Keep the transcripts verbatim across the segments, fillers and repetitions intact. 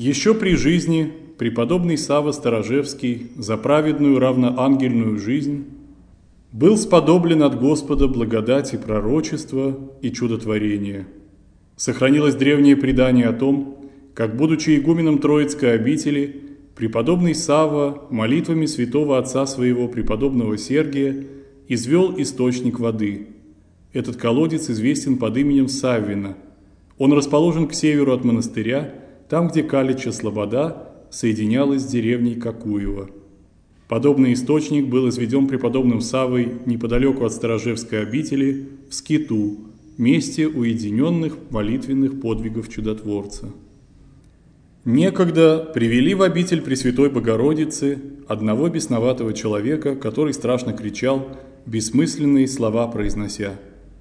Еще при жизни преподобный Савва Старожевский за праведную равноангельную жизнь был сподоблен от Господа благодати пророчества и чудотворения. Сохранилось древнее предание о том, как, будучи игуменом Троицкой обители, преподобный Савва молитвами святого отца своего преподобного Сергия извел источник воды. Этот колодец известен под именем Саввина. Он расположен к северу от монастыря, там, где Калича Слобода соединялась с деревней Кокуево. Подобный источник был изведен преподобным Саввой неподалеку от Старожевской обители, в Скиту, месте уединенных молитвенных подвигов чудотворца. Некогда привели в обитель Пресвятой Богородицы одного бесноватого человека, который страшно кричал, бессмысленные слова произнося.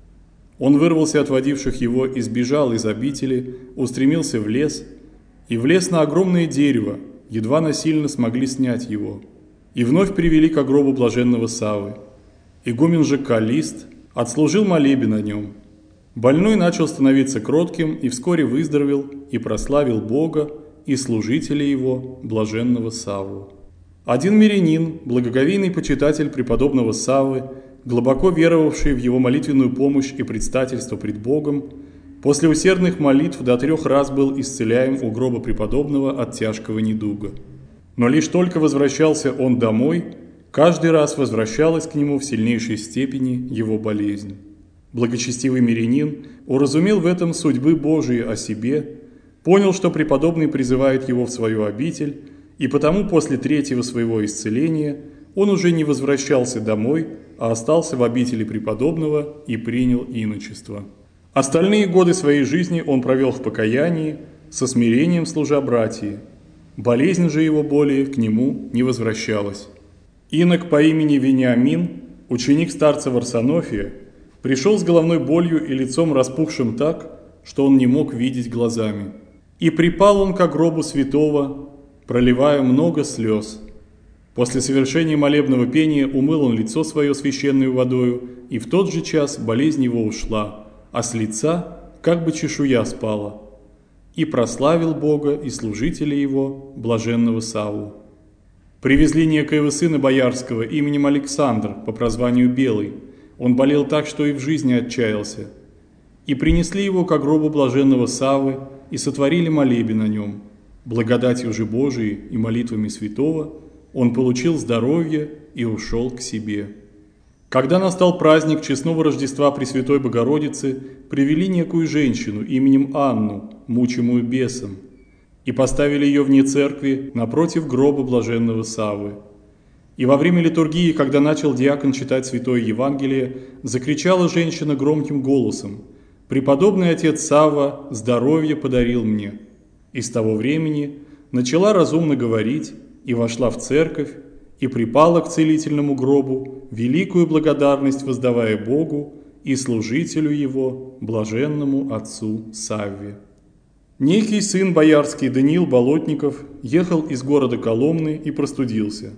Он вырвался от водивших его и сбежал из обители, устремился в лес, и влез на огромное дерево, едва насильно смогли снять его, и вновь привели к гробу блаженного Саввы. Игумен же Каллист отслужил молебен о нем. Больной начал становиться кротким и вскоре выздоровел и прославил Бога и служителя его, блаженного Савву. Один мирянин, благоговейный почитатель преподобного Саввы, глубоко веровавший в его молитвенную помощь и предстательство пред Богом, после усердных молитв до трех раз был исцеляем у гроба преподобного от тяжкого недуга. Но лишь только возвращался он домой, каждый раз возвращалась к нему в сильнейшей степени его болезнь. Благочестивый мирянин уразумел в этом судьбы Божии о себе, понял, что преподобный призывает его в свою обитель, и потому после третьего своего исцеления он уже не возвращался домой, а остался в обители преподобного и принял иночество. Остальные годы своей жизни он провел в покаянии, со смирением служа братии. Болезнь же его более к нему не возвращалась. Инок по имени Вениамин, ученик старца Варсонофия, пришел с головной болью и лицом распухшим так, что он не мог видеть глазами. И припал он к гробу святого, проливая много слез. После совершения молебного пения умыл он лицо свое священной водою, и в тот же час болезнь его ушла, а с лица как бы чешуя спала. И прославил Бога и служителя его, блаженного Савву. Привезли некоего сына боярского именем Александр по прозванию Белый. Он болел так, что и в жизни отчаялся. И принесли его ко гробу блаженного Саввы и сотворили молебен о нем. Благодатью же Божией и молитвами святого он получил здоровье и ушел к себе. Когда настал праздник честного Рождества Пресвятой Богородицы, привели некую женщину именем Анну, мучимую бесом, и поставили ее вне церкви напротив гроба блаженного Саввы. И во время литургии, когда начал диакон читать Святое Евангелие, закричала женщина громким голосом: «Преподобный отец Савва здоровье подарил мне». И с того времени начала разумно говорить и вошла в церковь, и припала к целительному гробу, великую благодарность воздавая Богу и служителю его, блаженному отцу Савве. Некий сын боярский Даниил Болотников ехал из города Коломны и простудился.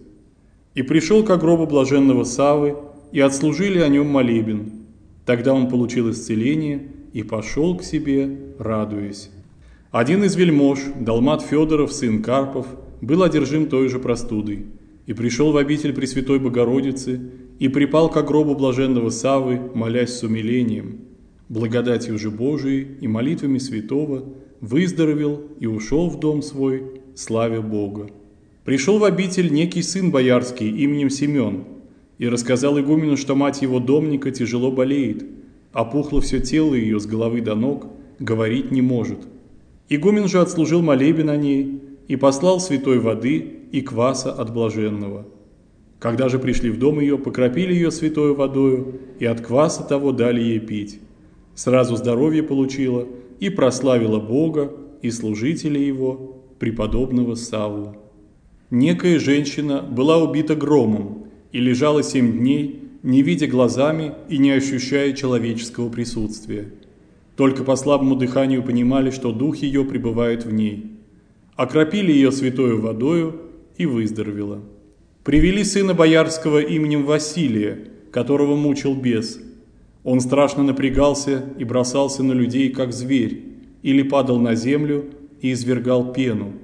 И пришел к гробу блаженного Саввы, и отслужили о нем молебен. Тогда он получил исцеление и пошел к себе, радуясь. Один из вельмож, Далмат Федоров, сын Карпов, был одержим той же простудой, и пришел в обитель Пресвятой Богородицы, и припал к гробу блаженного Саввы, молясь с умилением. Благодатью же Божией и молитвами святого выздоровел и ушел в дом свой, славя Бога. Пришел в обитель некий сын боярский именем Семен, и рассказал игумену, что мать его домника тяжело болеет, опухло все тело ее с головы до ног, говорить не может. Игумен же отслужил молебен о ней и послал святой воды и кваса от блаженного. Когда же пришли в дом ее, покропили ее святой водою, и от кваса того дали ей пить. Сразу здоровье получила и прославила Бога и служителя его, преподобного Савву. Некая женщина была убита громом и лежала семь дней, не видя глазами и не ощущая человеческого присутствия. Только по слабому дыханию понимали, что дух ее пребывает в ней. Окропили ее святою водою и выздоровела. Привели сына боярского именем Василия, которого мучил бес. Он страшно напрягался и бросался на людей, как зверь, или падал на землю и извергал пену,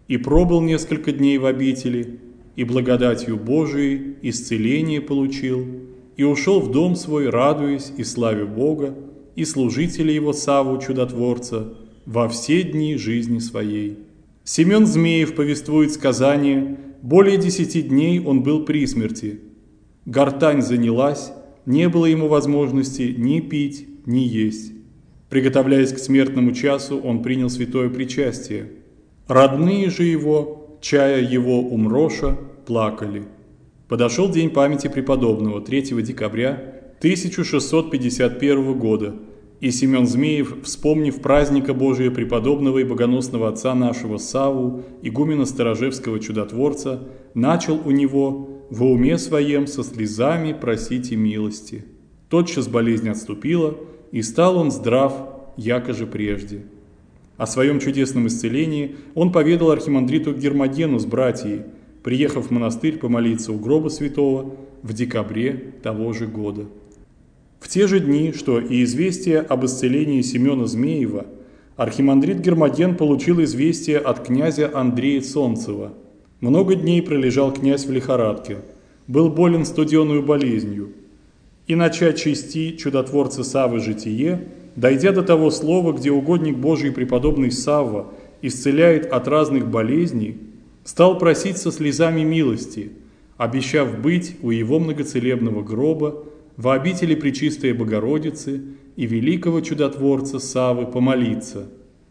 и пробыл несколько дней в обители, и благодатью Божией исцеление получил, и ушел в дом свой, радуясь и славя Бога, и служителя его Савву Чудотворца во все дни жизни своей. Семен Змеев повествует сказание: более десяти дней он был при смерти. Гортань занялась, не было ему возможности ни пить, ни есть. Приготовляясь к смертному часу, он принял святое причастие. Родные же его, чая его умроша, плакали. Подошел день памяти преподобного, третьего декабря тысяча шестьсот пятьдесят первого года, и Семен Змеев, вспомнив праздника Божия преподобного и богоносного отца нашего Савву, игумена Старожевского чудотворца, начал у него во уме своем со слезами просить и милости. Тотчас болезнь отступила, и стал он здрав, яко же прежде. О своем чудесном исцелении он поведал архимандриту Гермогену с братьей, приехав в монастырь помолиться у гроба святого в декабре того же года. В те же дни, что и известие об исцелении Семена Змеева, архимандрит Гермоген получил известие от князя Андрея Солнцева. Много дней пролежал князь в лихорадке, был болен студеную болезнью. И начать чести чудотворца Саввы житие, дойдя до того слова, где угодник Божий преподобный Савва исцеляет от разных болезней, стал просить со слезами милости, обещав быть у его многоцелебного гроба во обители Пречистой Богородицы и великого чудотворца Саввы помолиться.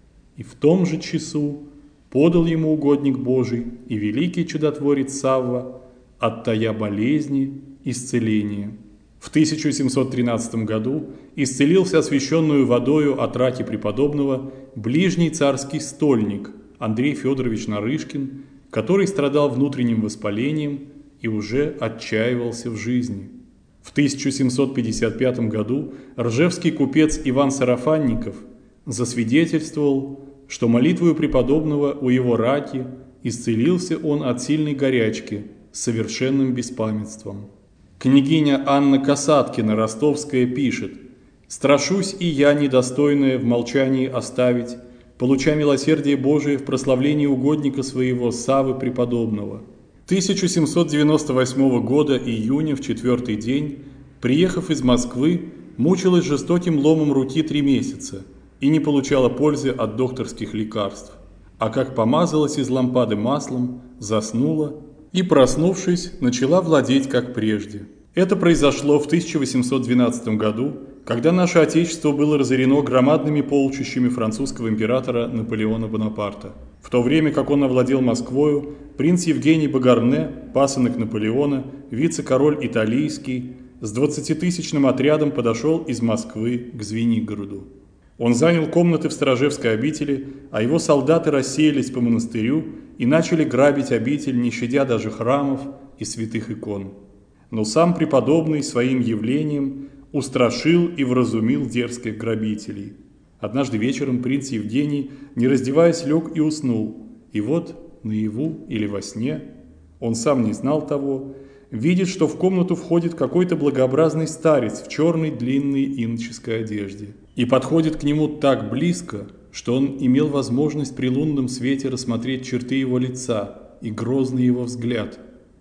И в том же часу подал ему угодник Божий и великий чудотворец Савва от тая болезни исцеление. В тысяча семьсот тринадцатом году исцелился освященную водою от раки преподобного ближний царский стольник Андрей Федорович Нарышкин, который страдал внутренним воспалением и уже отчаивался в жизни. В тысяча семьсот пятьдесят пятом году ржевский купец Иван Сарафанников засвидетельствовал, что молитвою преподобного у его раки исцелился он от сильной горячки с совершенным беспамятством. Княгиня Анна Касаткина Ростовская пишет: «Страшусь и я, недостойная в молчании оставить, получа милосердие Божие в прославлении угодника своего Саввы преподобного». тысяча семьсот девяносто восьмого года июня в четвертый день, приехав из Москвы, мучилась жестоким ломом руки три месяца и не получала пользы от докторских лекарств. А как помазалась из лампады маслом, заснула и, проснувшись, начала владеть как прежде. Это произошло в тысяча восемьсот двенадцатом году, когда наше Отечество было разорено громадными полчищами французского императора Наполеона Бонапарта. В то время как он овладел Москвою, принц Евгений Багарне, пасынок Наполеона, вице-король италийский, с двадцатитысячным отрядом подошел из Москвы к Звенигороду. Он занял комнаты в Старожевской обители, а его солдаты рассеялись по монастырю и начали грабить обитель, не щадя даже храмов и святых икон. Но сам преподобный своим явлением устрашил и вразумил дерзких грабителей. Однажды вечером принц Евгений, не раздеваясь, лег и уснул. И вот, наяву или во сне, он сам не знал того, видит, что в комнату входит какой-то благообразный старец в черной длинной иноческой одежде. И подходит к нему так близко, что он имел возможность при лунном свете рассмотреть черты его лица и грозный его взгляд.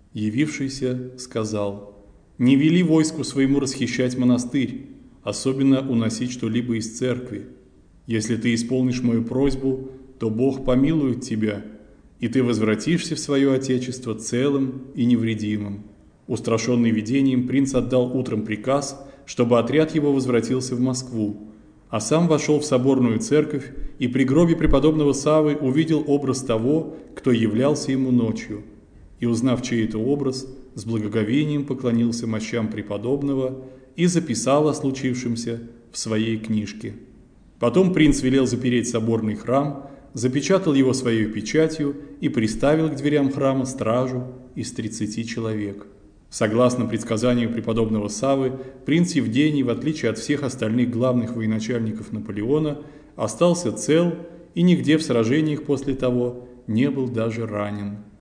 Явившийся сказал: «Не вели войску своему расхищать монастырь, особенно уносить что-либо из церкви. Если ты исполнишь мою просьбу, то Бог помилует тебя, и ты возвратишься в свое отечество целым и невредимым». Устрашенный видением, принц отдал утром приказ, чтобы отряд его возвратился в Москву, а сам вошел в соборную церковь и при гробе преподобного Саввы увидел образ того, кто являлся ему ночью, и, узнав чей это образ, с благоговением поклонился мощам преподобного и записал о случившемся в своей книжке. Потом принц велел запереть соборный храм, запечатал его своей печатью и приставил к дверям храма стражу из тридцати человек. Согласно предсказанию преподобного Саввы, принц Евгений, в отличие от всех остальных главных военачальников Наполеона, остался цел и нигде в сражениях после того не был даже ранен.